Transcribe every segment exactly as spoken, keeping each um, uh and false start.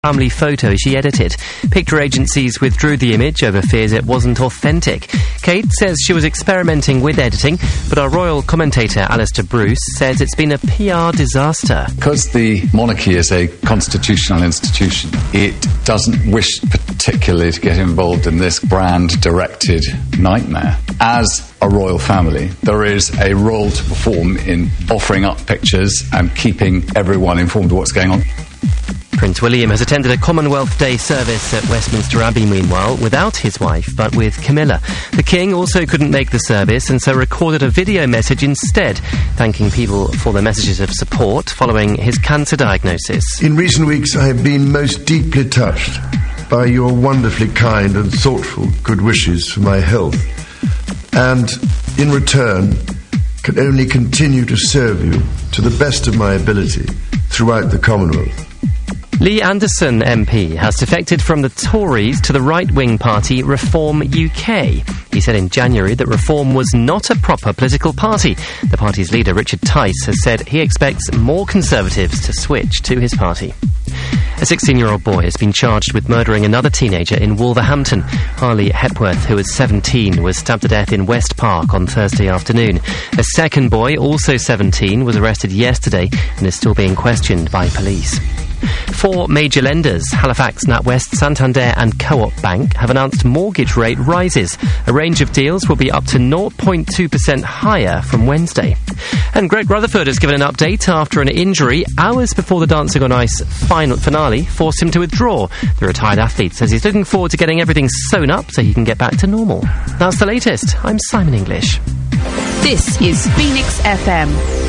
family photo she edited. Picture agencies withdrew the image over fears it wasn't authentic. Kate says she was experimenting with editing, but our royal commentator Alistair Bruce says it's been a P R disaster. Because the monarchy is a constitutional institution, it doesn't wish particularly to get involved in this brand-directed nightmare. As a royal family, there is a role to perform in offering up pictures and keeping everyone informed of what's going on. Prince William has attended a Commonwealth Day service at Westminster Abbey, meanwhile, without his wife, but with Camilla. The King also couldn't make the service and so recorded a video message instead, thanking people for their messages of support following his cancer diagnosis. In recent weeks, I have been most deeply touched by your wonderfully kind and thoughtful good wishes for my health, and in return, can only continue to serve you to the best of my ability throughout the Commonwealth. Lee Anderson M P has defected from the Tories to the right-wing party Reform U K. He said in January that Reform was not a proper political party. The party's leader, Richard Tice, has said he expects more Conservatives to switch to his party. A sixteen-year-old boy has been charged with murdering another teenager in Wolverhampton. Harley Hepworth, who was seventeen, was stabbed to death in West Park on Thursday afternoon. A second boy, also seventeen, was arrested yesterday and is still being questioned by police. Four major lenders, Halifax, NatWest, Santander and Co-op Bank, have announced mortgage rate rises. A range of deals will be up to zero point two percent higher from Wednesday. And Greg Rutherford has given an update after an injury hours before the Dancing on Ice final finale forced him to withdraw. The retired athlete says he's looking forward to getting everything sewn up so he can get back to normal. That's the latest. I'm Simon English. This is Phoenix F M.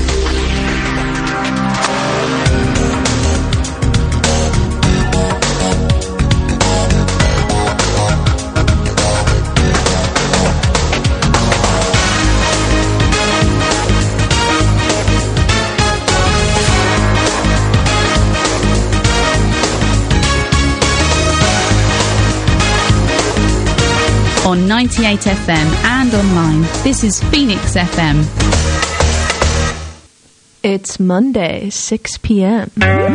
On ninety-eight F M and online, this is Phoenix F M. It's Monday, six p.m.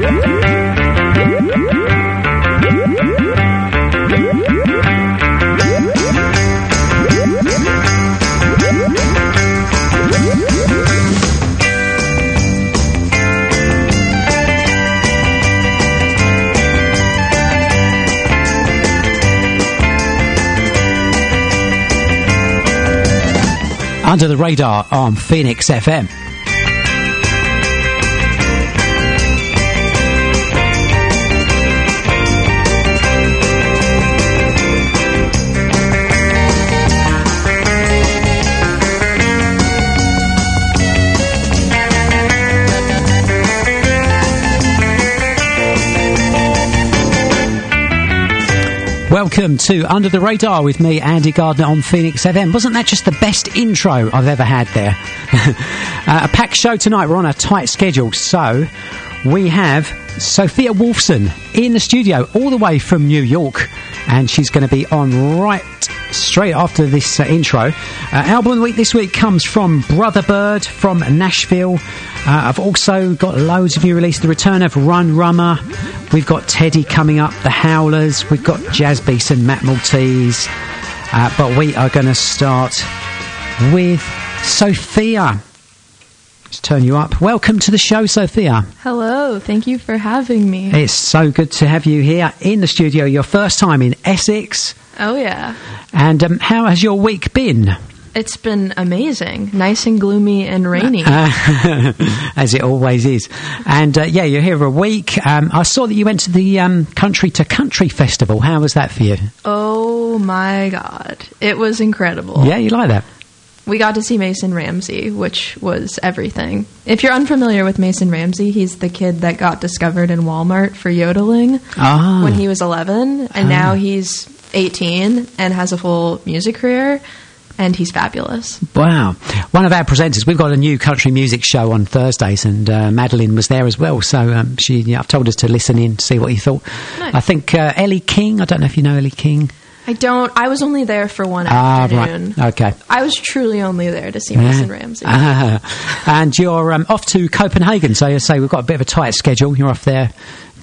Under the radar on Phoenix F M. Welcome to Under the Radar with me, Andy Gardner, on Phoenix F M. Wasn't that just the best intro I've ever had there? uh, a packed show tonight. We're on a tight schedule, so we have Sophia Wolfson in the studio all the way from New York, and she's going to be on right straight after this uh, intro. Uh, album of the week this week comes from Brother Bird from Nashville. Uh, I've also got loads of new releases. The return of Run Rummer. We've got Teddy coming up, The Howlers. We've got Jazz Beeson, Matt Maltese. Uh, but we are going to start with Sophia. Let's turn you up. Welcome to the show, Sophia. Hello, thank you for having me. It's so good to have you here in the studio. Your first time in Essex. Oh, yeah. And um, how has your week been? It's been amazing. Nice and gloomy and rainy. Uh, as it always is. And, uh, yeah, you're here a week. Um, I saw that you went to the um, Country to Country Festival. How was that for you? Oh, my God. It was incredible. Yeah, you like that? We got to see Mason Ramsey, which was everything. If you're unfamiliar with Mason Ramsey, he's the kid that got discovered in Walmart for yodeling ah. when he was eleven. And ah. now he's eighteen and has a full music career. And he's fabulous. Wow. One of our presenters, we've got a new country music show on Thursdays, and uh, Madeline was there as well. So um, she, yeah, I've told us to listen in, see what you thought. Nice. I think uh, Ellie King, I don't know if you know Ellie King. I don't. I was only there for one ah, afternoon. Right. Okay. I was truly only there to see Mason Ramsey. Ah. And you're um, off to Copenhagen. So you say we've got a bit of a tight schedule. You're off there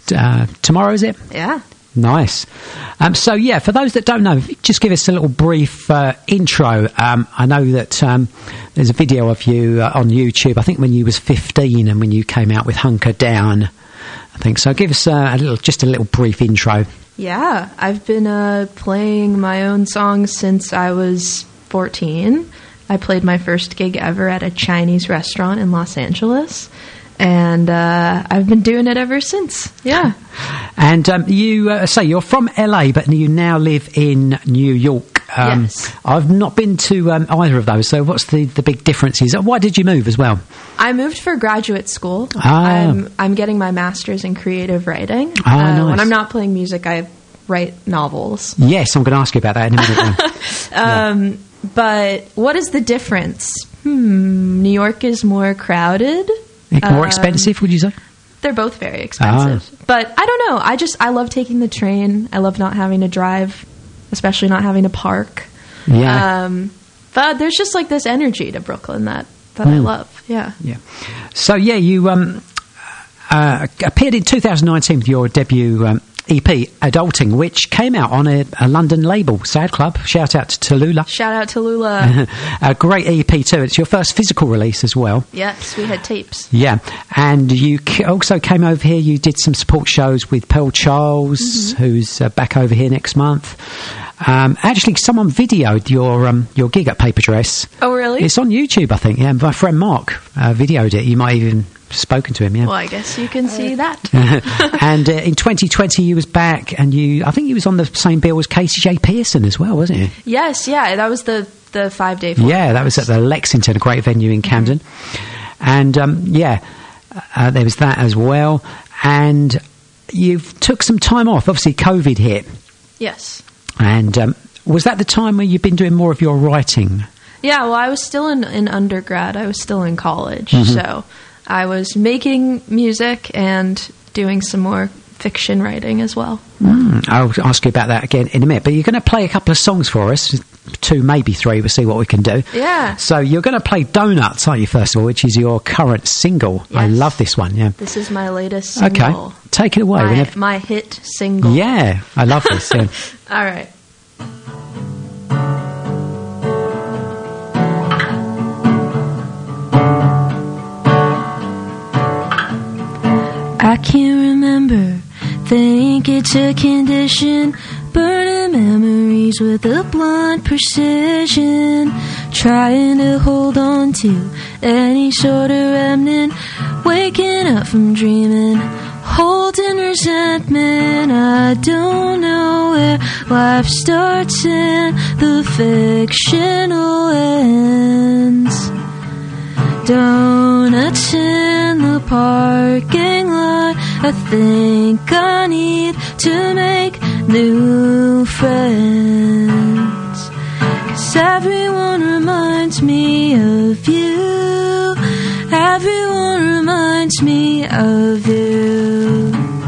uh, tomorrow, is it? Yeah. Nice. Um, so, yeah, for those that don't know, just give us a little brief uh, intro. Um, I know that um, there's a video of you uh, on YouTube, I think when you was fifteen and when you came out with Hunker Down, I think. So give us uh, a little, just a little brief intro. Yeah, I've been uh, playing my own songs since I was fourteen. I played my first gig ever at a Chinese restaurant in Los Angeles. And uh, I've been doing it ever since. Yeah. And um, you uh, say you're from L A, but you now live in New York. Um, yes. I've not been to um, either of those. So what's the, the big differences? Why did you move as well? I moved for graduate school. Ah. I'm, I'm getting my master's in creative writing. Ah, uh, nice. When I'm not playing music, I write novels. Yes, I'm going to ask you about that in a minute. um, yeah. But what is the difference? Hmm, New York is more crowded. More expensive, would you say? They're both very expensive. Ah. But I don't know. I just, I love taking the train. I love not having to drive, especially not having to park. Yeah. Um, but there's just like this energy to Brooklyn that, that mm. I love. Yeah. Yeah. So, yeah, you um, uh, appeared in two thousand nineteen with your debut um, E P, Adulting, which came out on a, a London label, Sad Club. Shout out to Tallulah. Shout out to Lula. A great E P too. It's your first physical release as well. Yes, we had tapes. Yeah, and you also came over here. You did some support shows with Pearl Charles, mm-hmm. who's uh, back over here next month. Um, actually, someone videoed your um, your gig at Paper Dress. Oh, really? It's on YouTube, I think. Yeah, my friend Mark uh, videoed it. You might even spoken to him, yeah. Well, I guess you can see that. And uh, in twenty twenty, you was back, and you, I think you was on the same bill as Casey J. Pearson as well, wasn't you? Yes, yeah, that was the, the five-day Yeah, that was at the Lexington, a great venue in Camden. Mm-hmm. And, um, yeah, uh, there was that as well. And you took some time off. Obviously, COVID hit. Yes. And um, was that the time where you've been doing more of your writing? Yeah, well, I was still in, in undergrad. I was still in college, mm-hmm. so I was making music and doing some more fiction writing as well. Mm, I'll ask you about that again in a minute. But you're going to play a couple of songs for us, two, maybe three. We'll see what we can do. Yeah. So you're going to play Donuts, aren't you, first of all, which is your current single. Yes. I love this one, yeah. This is my latest single. Okay, take it away. My, whenever... my hit single. Yeah, I love this. Yeah. All right. I can't remember, think it's a condition, burning memories with a blunt precision, trying to hold on to any sort of remnant, waking up from dreaming, holding resentment. I don't know where life starts and the fictional ends. Donuts in the parking lot, I think I need to make new friends. 'Cause everyone reminds me of you, everyone reminds me of you.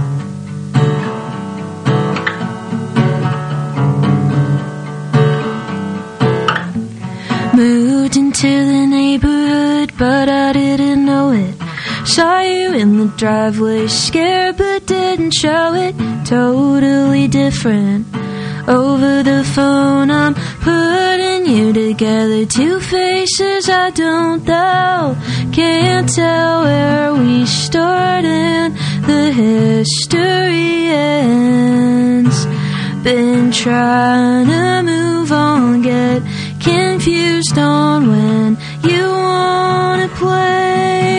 Moved into the neighborhood, but I didn't know it. Saw you in the driveway, scared but didn't show it. Totally different. Over the phone I'm putting you together. Two faces I don't know. Can't tell where we start and the history ends. Been trying to move on, get confused on when you wanna play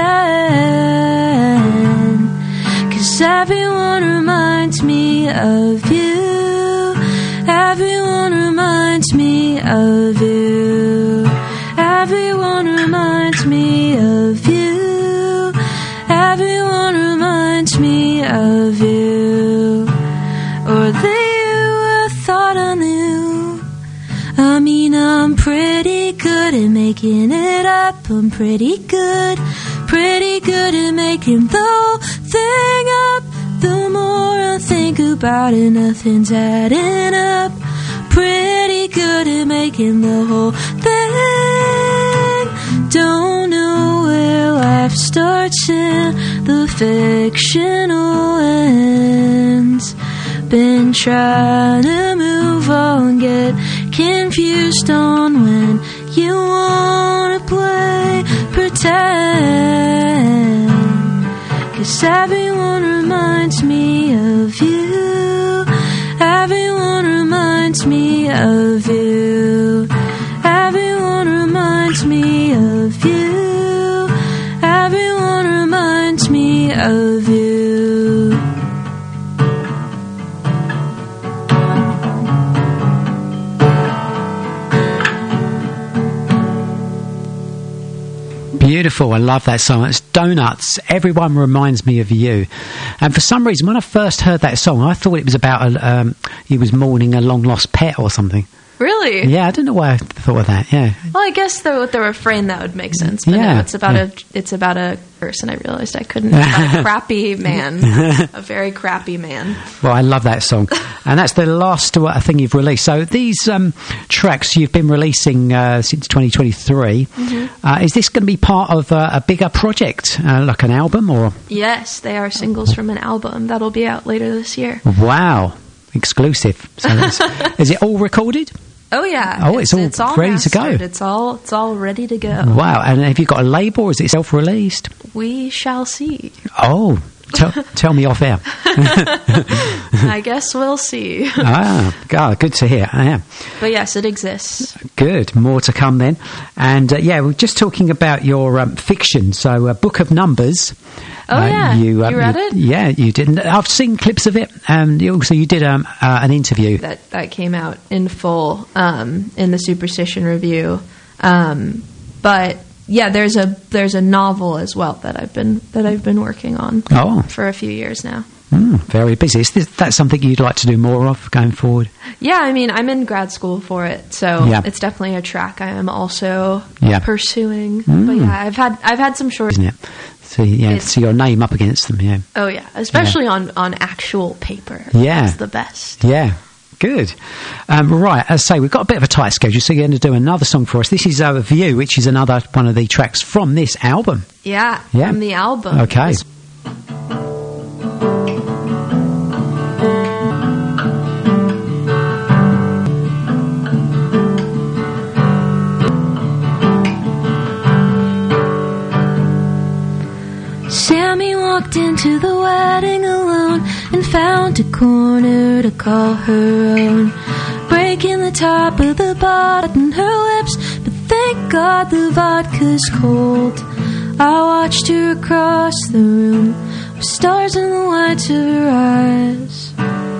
pretend. 'Cause everyone reminds me of you, everyone reminds me of you, everyone reminds me of you, everyone reminds me of you. Or the you I thought I knew. I mean, I'm pretty good at making it up. I'm pretty good, pretty good at making the whole thing up. The more I think about it, nothing's adding up. Pretty good at making the whole thing Don't know where life starts and the fictional ends. Been trying to move on, get confused on when you wanna play pretend. 'Cause everyone reminds me of you. Everyone reminds me of you. Everyone reminds me of you. Everyone reminds me of you. Beautiful. I love that song. It's Donuts. Everyone reminds me of you. And for some reason, when I first heard that song, I thought it was about a, um, he was mourning a long lost pet or something. Really? Yeah, I don't know why I thought of that. Yeah. Well, I guess the, with the refrain that would make sense. But Yeah, no, it's about yeah. a it's about a person. I realized I couldn't. About a crappy man, a very crappy man. Well, I love that song. And that's the last uh, thing you've released. So these um, tracks you've been releasing uh, since twenty twenty-three, Mm-hmm. uh, is this going to be part of uh, a bigger project, uh, like an album or? Yes, they are singles from an album that'll be out later this year. Wow, exclusive. So that's, is it all recorded? Oh yeah. Oh, it's all it's all ready to go. mastered. It's all it's all ready to go. Wow, and have you got a label or is it self-released? We shall see. Oh, tell, tell me off air. I guess we'll see. Ah, God, good to hear. Yeah. But yes, it exists. Good. More to come then. And uh, yeah, we're just talking about your um, fiction. So, uh, Book of Numbers. Oh, uh, yeah. You, uh, You read you, it? Yeah, you did. I've seen clips of it. And you also, you did um, uh, an interview. That that came out in full um, in the Superstition Review. Um, but yeah, there's a there's a novel as well that I've been that I've been working on Oh. for a few years now. Mm, very busy. Is this, that something you'd like to do more of going forward? Yeah, I mean, I'm in grad school for it, so Yeah. it's definitely a track I am also Yeah. pursuing. Mm. But yeah, I've had I've had some short. Isn't it? So, yeah, It's- see your name up against them, yeah. Oh yeah, especially on on actual paper. Yeah. That's the best. Yeah, good. Um, right, as I say, we've got a bit of a tight schedule, so you're going to do another song for us. This is uh, View, which is another one of the tracks from this album. Yeah, Yeah. from the album. Okay. This- Sammy walked into the wedding alone and found a corner to call her own. Breaking the top of the bottle her lips, but thank God the vodka's cold. I watched her across the room with stars in the whites of her eyes.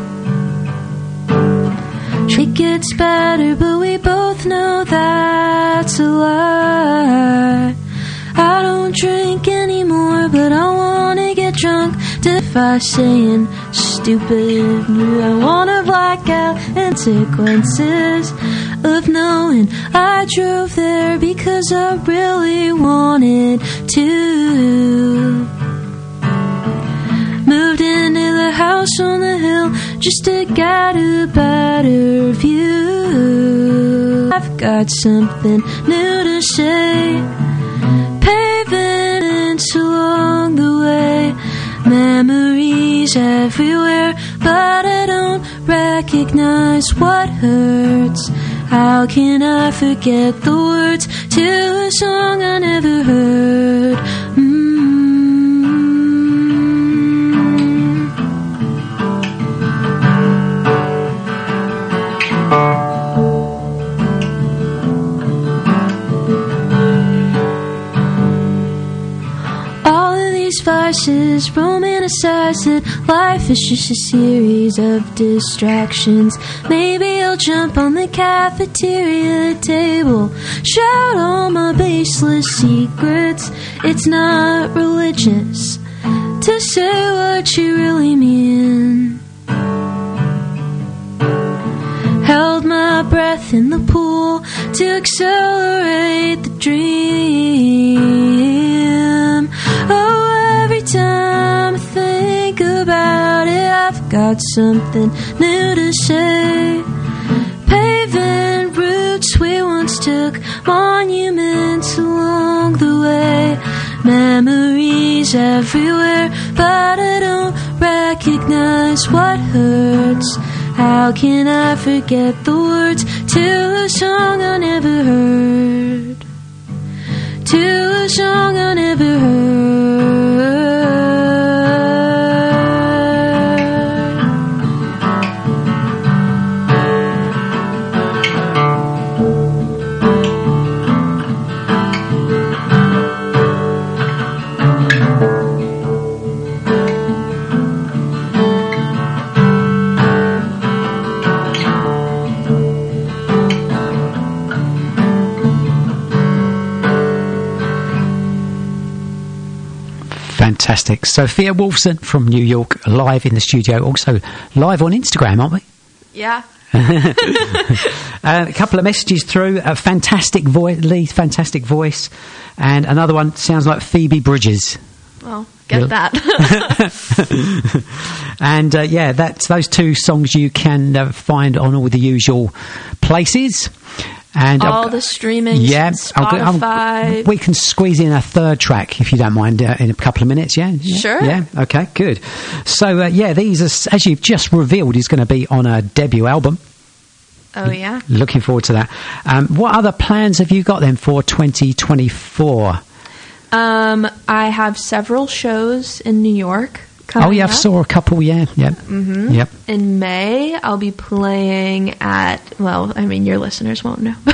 It gets better, but we both know that's a lie. I don't drink anymore, but I wanna get drunk. Defy saying stupid. I wanna black out consequences of knowing I drove there because I really wanted to. Moved into the house on the hill just to get a better view. I've got something new to say. Pavements along the way, memories everywhere, but I don't recognize what hurts. How can I forget the words to a song I never heard? Mm. Vices romanticize that life is just a series of distractions. Maybe I'll jump on the cafeteria table, shout all my baseless secrets. It's not religious to say what you really mean. Held my breath in the pool to accelerate the dream. Oh, every time I think about it, I've got something new to say. Paving routes we once Words took monuments along the way, memories everywhere, but I don't recognize what hurts. How can I forget the words to a song I never heard? To a song I never heard. Fantastic. Sophia Wolfson from New York, live in the studio, also live on Instagram, aren't we? Yeah. uh, a couple of messages through. A fantastic voice, Lee, fantastic voice, and another one sounds like Phoebe Bridgers. Well, get You'll... that. And uh, yeah, that's those two songs you can uh, find on all the usual places. And all I've, the streaming, yeah, Spotify. I'll, I'll, we can squeeze in a third track if you don't mind uh, in a couple of minutes. Yeah, yeah? Sure. Yeah, okay, good. So uh, yeah, these are, as you've just revealed, is going to be on a debut album. Oh yeah. Looking forward to that. Um, what other plans have you got then for twenty twenty-four? Um, I have several shows in New York. Oh yeah, I up. saw a couple. Yeah, yeah. Mm-hmm. Yep. In May, I'll be playing at. Well, I mean, your listeners won't know.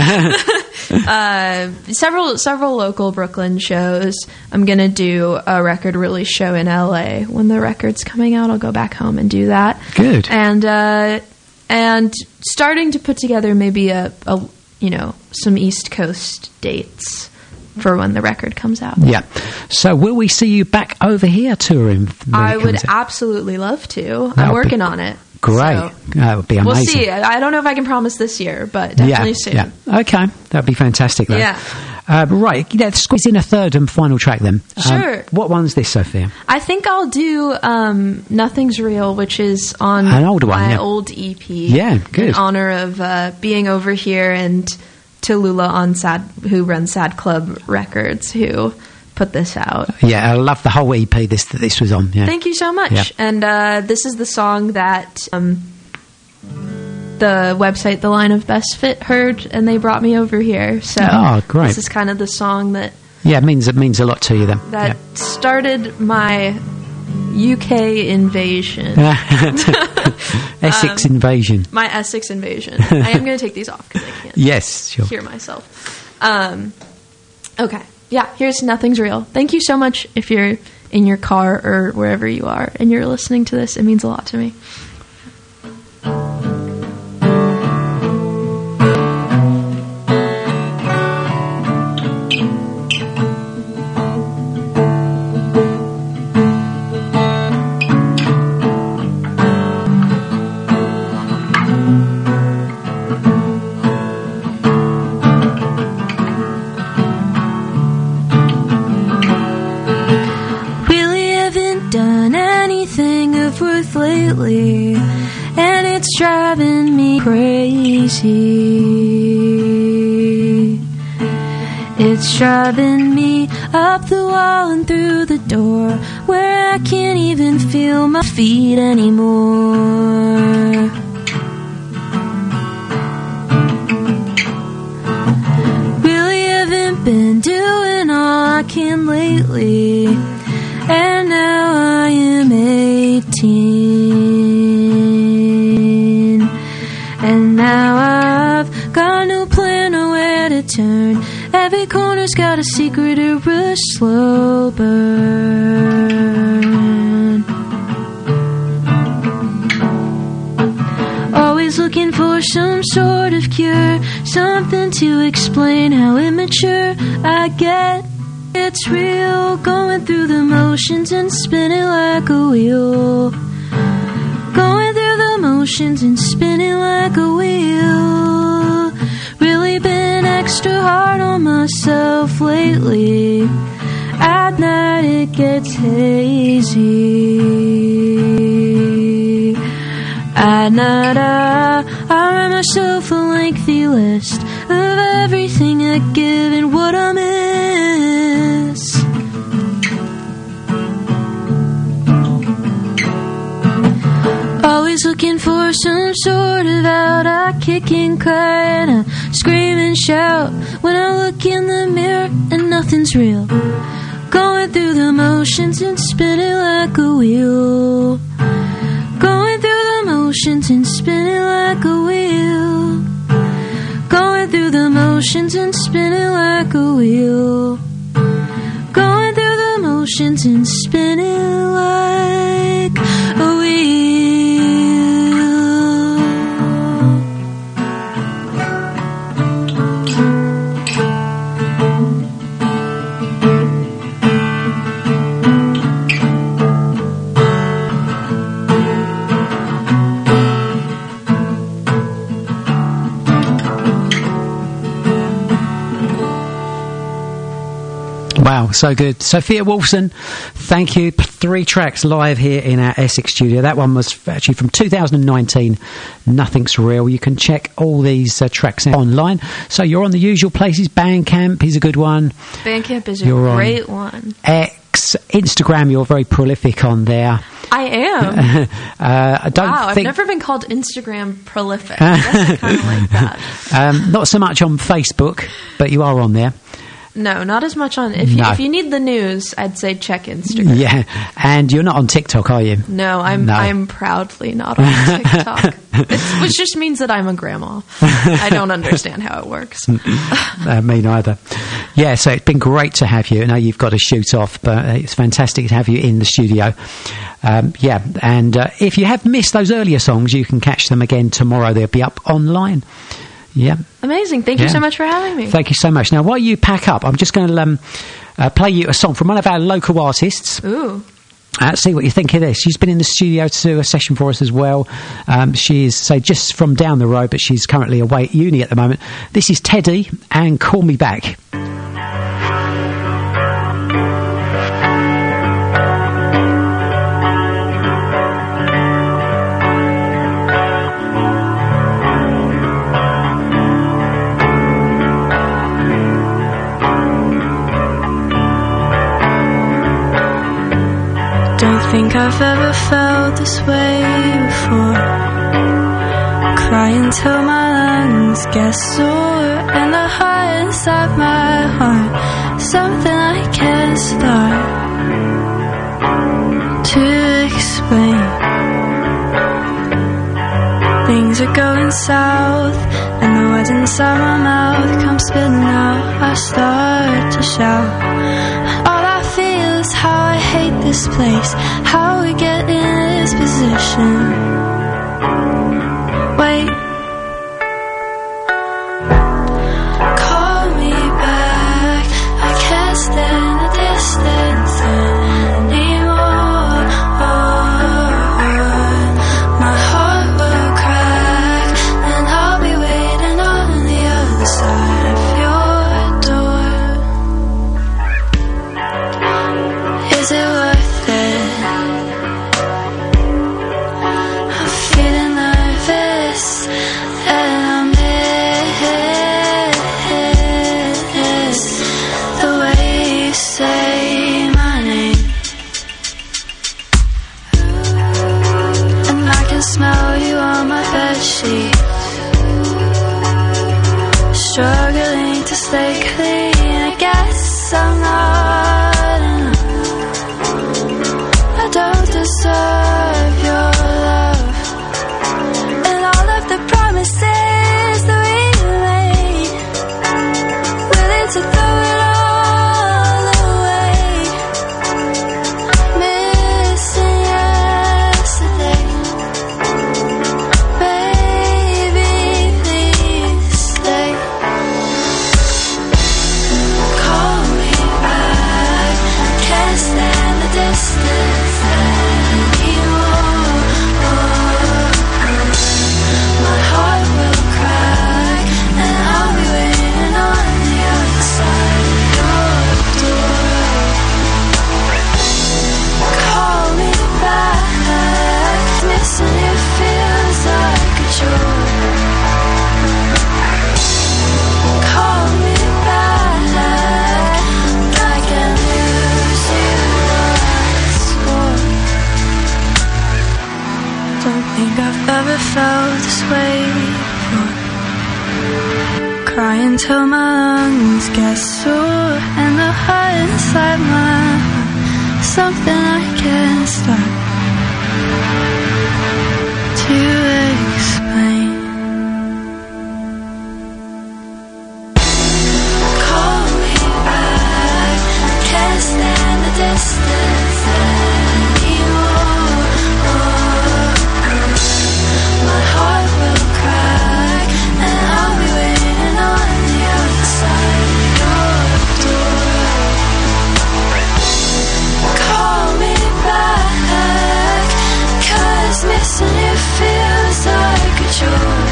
uh, several several local Brooklyn shows. I'm gonna do a record release show in L A when the record's coming out. I'll go back home and do that. Good. And uh, and starting to put together maybe a, a you know some East Coast dates for when the record comes out. Yeah. So will we see you back over here touring? I would out? absolutely love to. That'll I'm working be on it. Great. So That would be amazing. we'll see. I don't know if I can promise this year, but definitely yeah, soon. Yeah. Okay. That'd be fantastic, though. Yeah. Uh, right. Let's squeeze in a third and final track then. Sure. Um, what one's this, Sophia? I think I'll do um, Nothing's Real, which is on An older one, my yeah. old E P. Yeah, good. In honor of uh, being over here and Tallulah on Sad, who runs Sad Club Records, who put this out. Yeah, I love the whole E P this that this was on. Yeah. Thank you so much. Yeah. And uh, this is the song that um, the website The Line of Best Fit heard, and they brought me over here. So Oh, great. this is kind of the song that Yeah, it means it means a lot to you then. that Yeah. started my U K invasion. Essex Um, invasion. My Essex invasion. I am going to take these off because I can't Yes, sure. hear myself. Um, okay. Yeah, here's Nothing's Real. Thank you so much if you're in your car or wherever you are and you're listening to this. It means a lot to me. Lately, and it's driving me crazy. It's driving me up the wall and through the door, where I can't even feel my feet anymore. Really haven't been doing all I can lately, and now I am eighteen, and now I've got no plan or where to turn. Every corner's got a secret or a slow burn. Always looking for some sort of cure, something to explain how immature I get. It's real, going through the motions and spinning like a wheel. Going through the motions and spinning like a wheel. Really been extra hard on myself lately. At night it gets hazy. At night I, I write myself a lengthy list of everything I give and what I miss. Always looking for some sort of out. I kick and cry and I scream and shout when I look in the mirror and nothing's real. Going through the motions and spinning like a wheel. Going through the motions and spinning like a wheel. Going through the motions and spinning like a wheel. Going through the motions and spinning like a wheel. Wow, so good. Sophia Wolfson, thank you. Three tracks live here in our Essex studio. That one was actually from two thousand nineteen, Nothing's Real. You can check all these uh, tracks out online. So you're on the usual places. Bandcamp is a good one. Bandcamp is a you're great one. X, Instagram, you're very prolific on there. I am. uh, I don't wow, think... I've never been called Instagram prolific. I guess I kind of like that. Um, not so much on Facebook, but you are on there. No, not as much on... If, no. you, if you need the news, I'd say check Instagram. Yeah, and you're not on TikTok, are you? No, I'm no. I'm proudly not on TikTok. It's, which just means that I'm a grandma. I don't understand how it works. uh, me neither. Yeah, so it's been great to have you. I know you've got to shoot off, but it's fantastic to have you in the studio. Um, yeah, and uh, if you have missed those earlier songs, you can catch them again tomorrow. They'll be up online. Yeah. Amazing. Thank yeah. you so much for having me. Thank you so much. Now, while you pack up, I'm just going to um, uh, play you a song from one of our local artists. Ooh. Uh, see what you think of this. She's been in the studio to do a session for us as well. Um, she's, say, just from down the road, but she's currently away at uni at the moment. This is Teddy and Call Me Back. Don't think I've ever felt this way before. Crying till my lungs get sore, and the heart inside my heart, something I can't start to explain. Things are going south, and the words inside my mouth come spilling out. I start to shout. All I feel is how I hate this place, how we get in this position. Wait. Call me back, I can't stand the distance anymore. My heart will crack, and I'll be waiting on the other side of your door. Is it worth it? I'm feeling nervous, and I miss the way you say my name. And I can smell you on my bedsheet, struggling to stay clean. I guess I'm not enough. I don't deserve your love, and all of the promises that we made, willing to throw it all away. Missing yesterday, baby, please stay. Call me back, can't stand the distance anymore. ever felt this way before. Crying till my lungs get sore, and the heart inside my heart, something I can't stop to explain. Call me back, can't stand the distance anymore. My heart will crack, and I'll be waiting on the other side of your door. Call me back, 'cause missing you feels like a chore.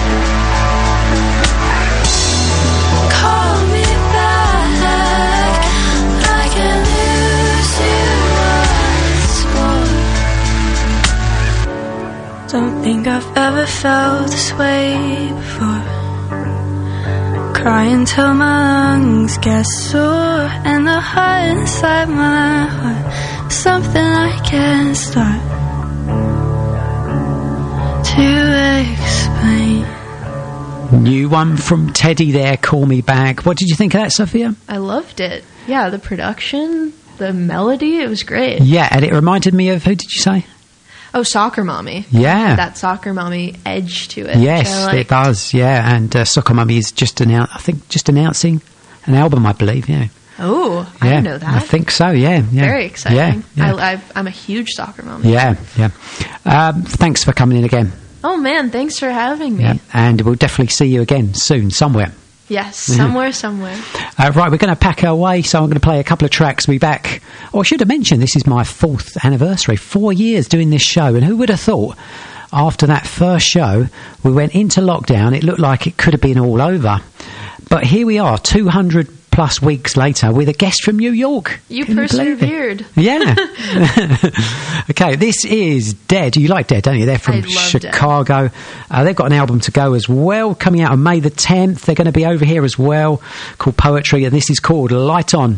Call me back, I can lose you once more. Don't think I've ever felt this way before. Crying till my lungs get sore, and the heart inside my heart, something I can't start to explain. New one from Teddy there, Call Me Back. What did you think of that, Sophia? I loved it. Yeah, the production, the melody, it was great. Yeah, and it reminded me of, who did you say? Oh, Soccer Mommy. Yeah. That Soccer Mommy edge to it. Yes, which I liked. it does, yeah. And uh, Soccer Mummy is just announced, I think, just announcing an album, I believe, yeah. Oh, I yeah, didn't know that. I think so, yeah. yeah. Very exciting. Yeah, yeah. I, I've, I'm a huge Soccer Mommy. Yeah, yeah. Um, thanks for coming in again. Oh, man, thanks for having me. Yeah, and we'll definitely see you again soon, somewhere. Yes, somewhere, somewhere. Uh, right, we're going to pack our way, so I'm going to play a couple of tracks. We'll be back. Oh, I should have mentioned, this is my fourth anniversary. Four years doing this show, and who would have thought after that first show, we went into lockdown, it looked like it could have been all over. But here we are, two hundred plus weeks later, with a guest from New York. You Can persevered. You yeah. Okay, this is Dead. You like Dead, don't you? They're from I love Chicago. Uh, they've got an album to go as well, coming out on May the tenth. They're going to be over here as well, called Poetry, and this is called Light On.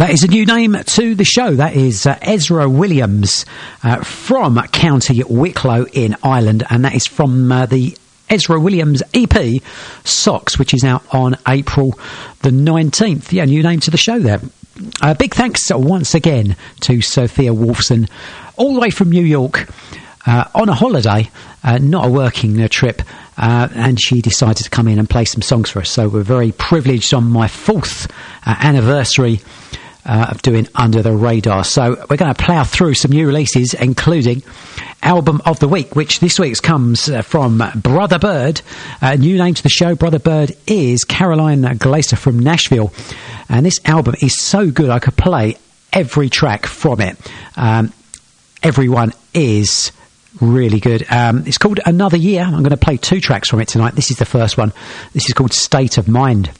That is a new name to the show. That is uh, Ezra Williams uh, from County Wicklow in Ireland, and that is from uh, the Ezra Williams E P, Socks, which is out on April the nineteenth. Yeah, new name to the show there. Uh, big thanks once again to Sophia Wolfson, all the way from New York, uh, on a holiday, uh, not a working uh, trip, uh, and she decided to come in and play some songs for us. So we're very privileged on my fourth uh, anniversary uh, of doing Under the Radar. So we're going to plough through some new releases, including Album of the Week, which this week's comes uh, from Brother Bird. Uh, new name to the show. Brother Bird is Caroline Glaser from Nashville. And this album is so good I could play every track from it. Um, everyone is really good. Um, it's called Another Year. I'm going to play two tracks from it tonight. This is the first one. This is called State of Mind.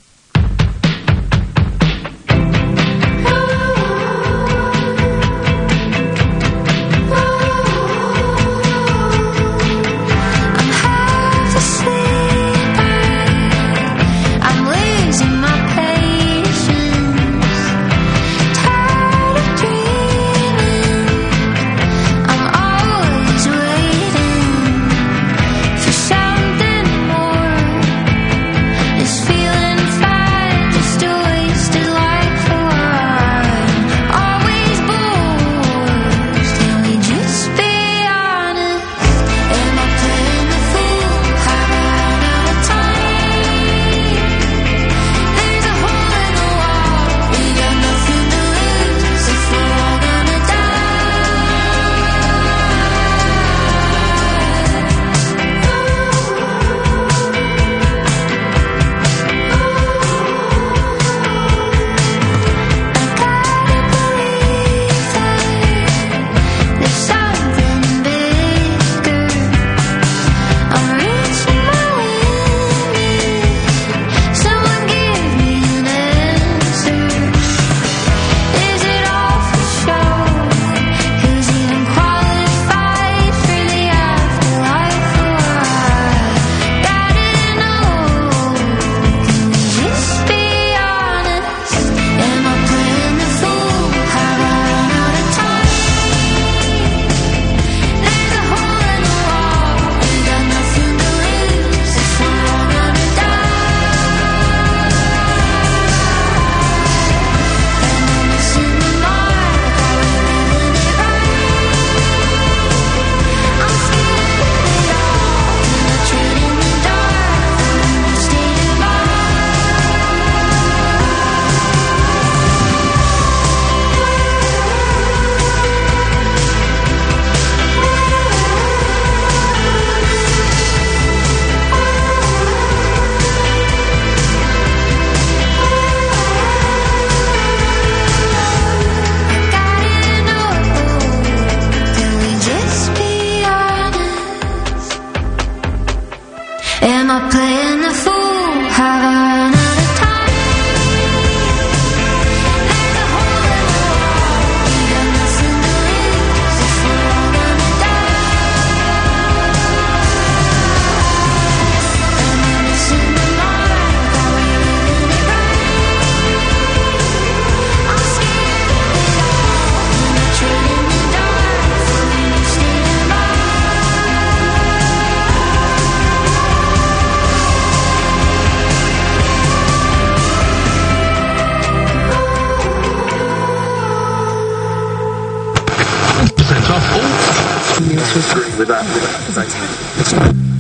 With that, with that, thank you.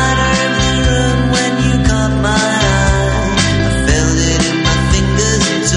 Felt it in my fingers and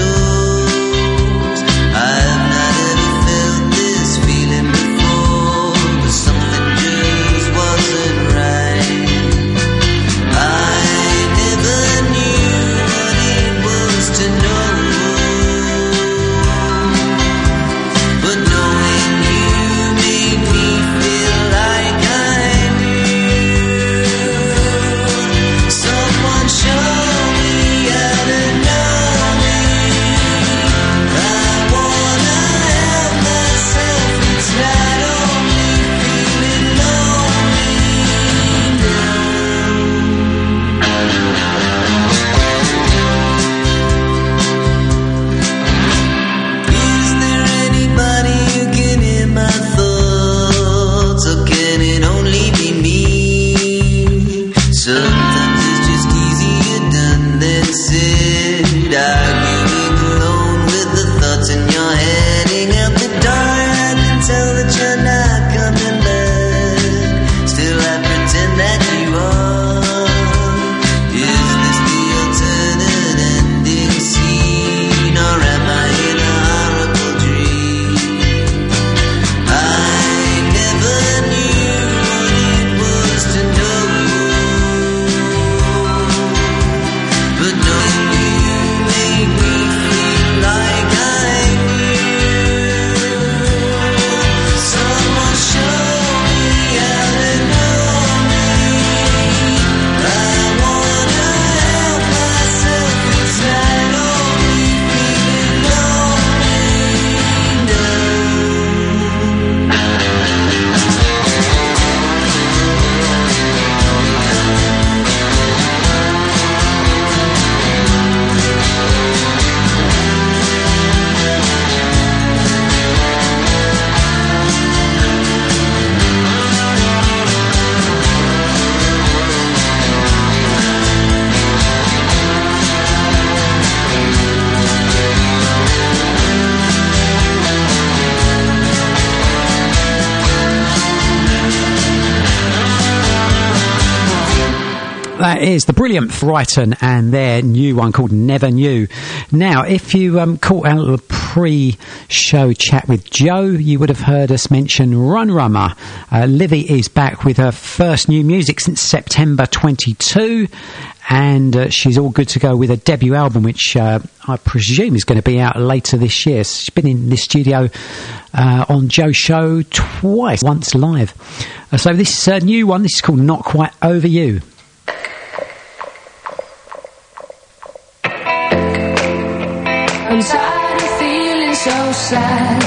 that is the brilliant Frighten and their new one called Never Knew. Now, if you um, caught out the pre-show chat with Joe, you would have heard us mention Run Rummer. Uh, Livy is back with her first new music since September twenty-two, and uh, she's all good to go with a debut album, which uh, I presume is going to be out later this year. She's been in this studio uh, on Joe's show twice, once live. Uh, so this uh, new one, this is called Not Quite Over You. I'm tired of feeling so sad.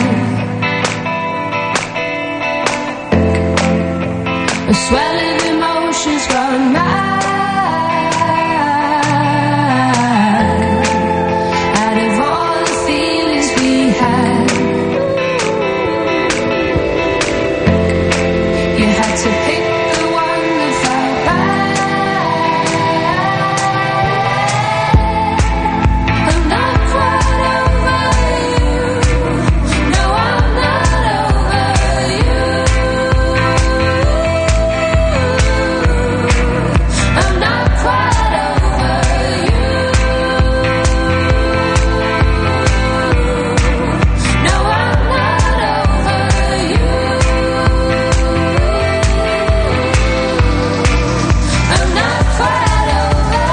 A swell of emotions gone mad. Out of all the feelings we had, you had to pick the one that felt bad. I'm not quite over you. No, I'm not over you. I'm not quite over you. No, I'm not over you. I'm not quite over.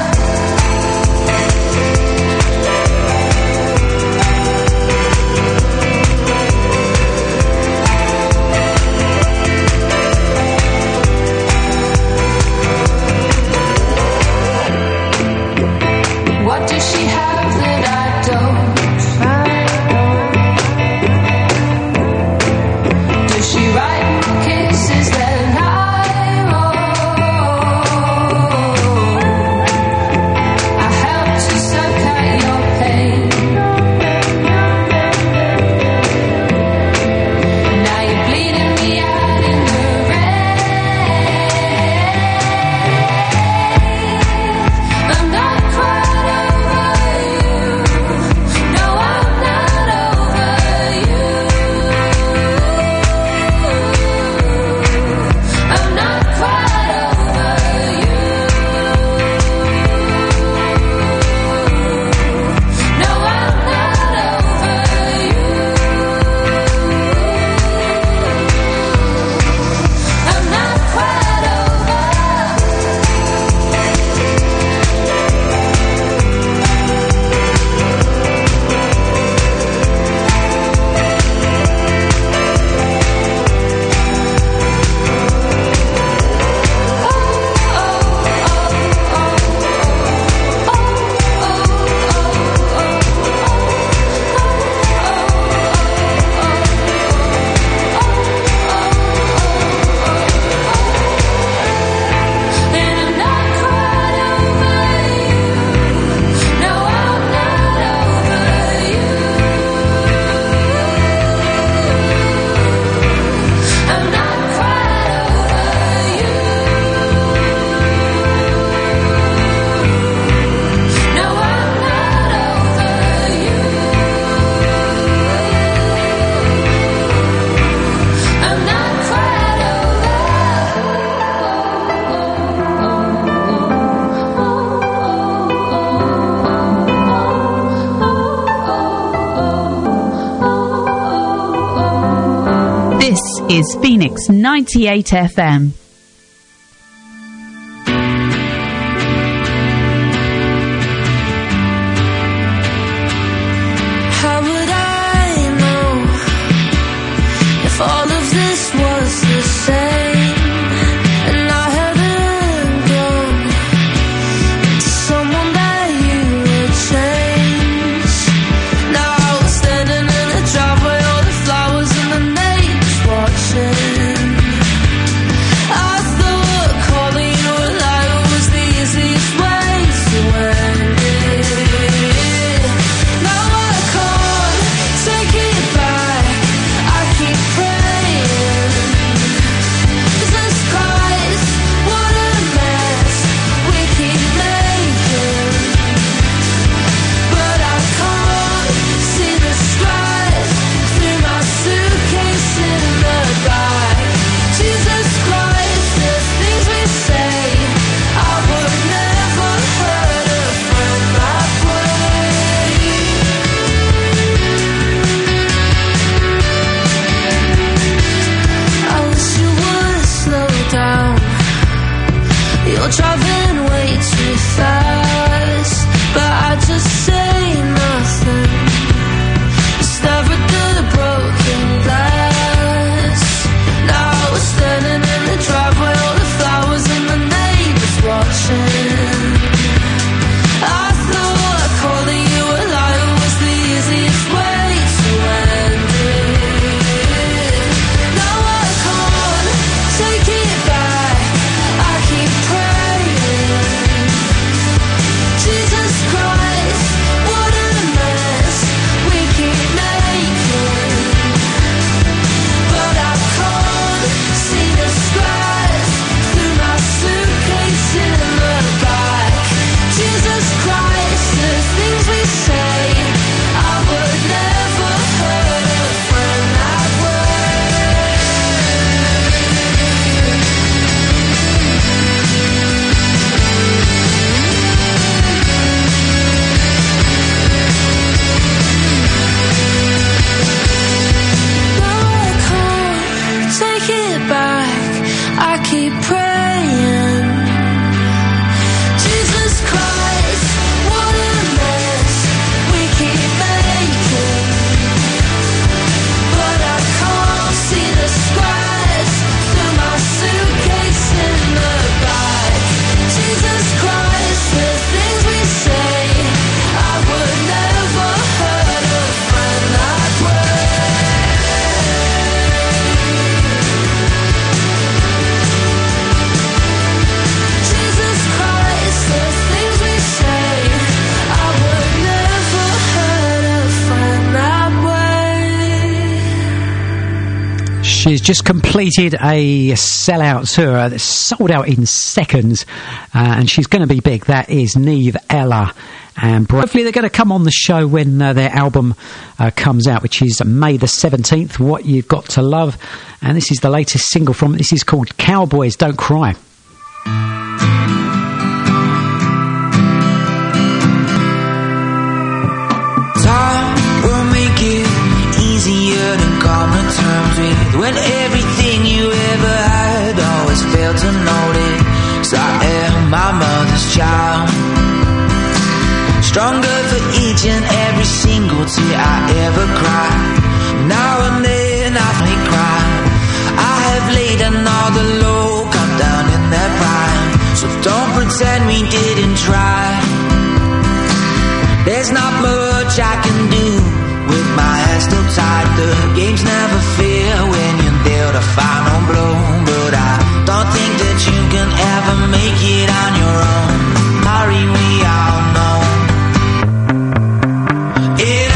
What does she have that I don't? Does she write more kisses than I wrote? I helped to suck at your pain. Now you're bleeding me out in the rain. I'm not quite over you. No, I'm not over you. I'm not quite over you. No, I'm not over you. I'm not quite over. And I'm not quite over you. No, I'm not over you. I'm not quite over you. No, I'm not over you. I'm not quite This is Phoenix ninety-eight F M. How would I know if all of this was the same and I hadn't grown into someone that you would change? Now I was standing in the driveway, all the flowers and the neighbors watching. I She's just completed a sellout tour that sold out in seconds, uh, and she's going to be big. That is Niamh, Ella, and Bro- hopefully they're going to come on the show when uh, their album uh, comes out, which is May the seventeenth, What You've Got to Love. And this is the latest single from it. This is called Cowboys Don't Cry. Time will make it easier to come to terms with when everything you ever had always failed to notice. I am my mother's child, stronger for each and every single tear I ever cried. Now and then I may cry. I have laid another low, come down in their prime. So don't pretend we didn't try. There's not much I can do with my hands still tied. The game's never fair when you're there to final blow. But I don't think that you can ever make it on your own. Hurry, we all know. It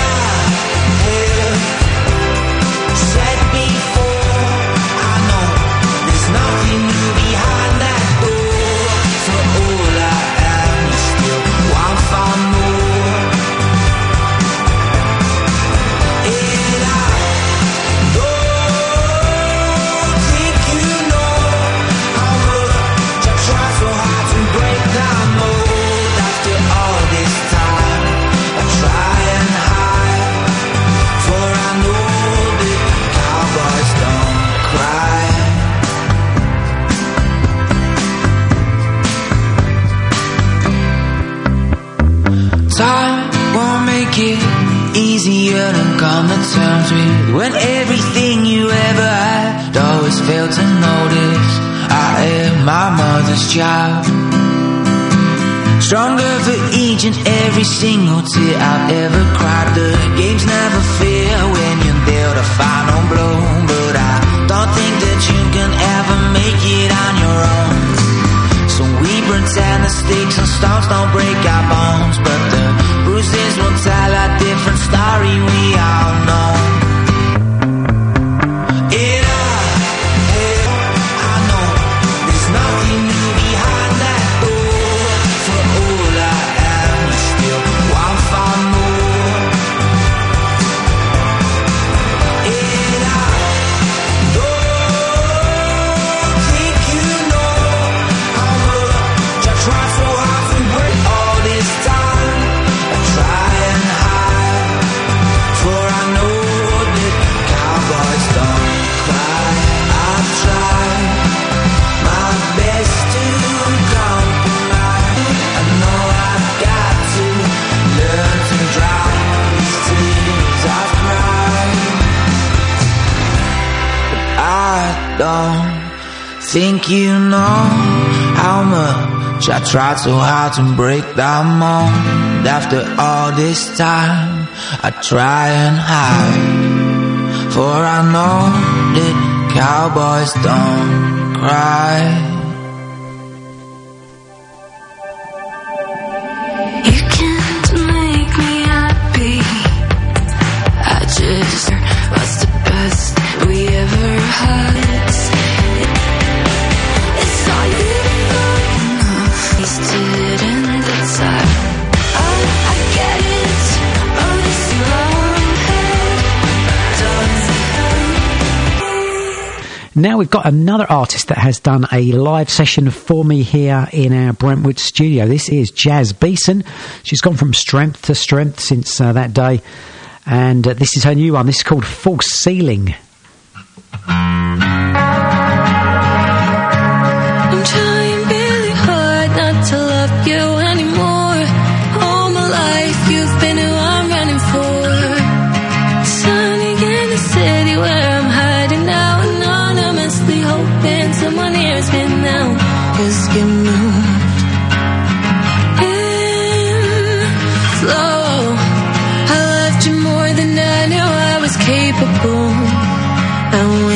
easier to come to terms with when everything you ever had always failed to notice. I am my mother's child, stronger for each and every single tear I've ever cried. The game's never fair when you're there to final blow. But I don't think that you can ever make it on your own. So we pretend the sticks and stones don't break our bones, but the bruises will tell a different story we all know. It I know there's nothing new behind that door. For all I am, you still want far more. It I don't think you know how much I try so hard to break all this time. I try and hide, for I know that cowboys don't cry. I've tried my best to compromise. I know I've got to learn to dry these tears I've cried. But I don't think you know how much I tried so hard to break that mold. After all this time, I try and hide, for I know that cowboys don't cry. You can't make me happy. I just what's the best we ever had. It's all you know. He's didn't decide. I, I get it. Oh, this long head. Now we've got another artist that has done a live session for me here in our Brentwood studio. This is Jazz Beeson. She's gone from strength to strength since uh, that day. And uh, this is her new one. This is called False Ceiling. I'm trying really hard not to love you anymore. All my life you've been who I'm running for. Sunny in the city where I'm hiding now, anonymously hoping someone hears me now. 'Cause you moved in slow. I loved you more than I knew I was capable. And when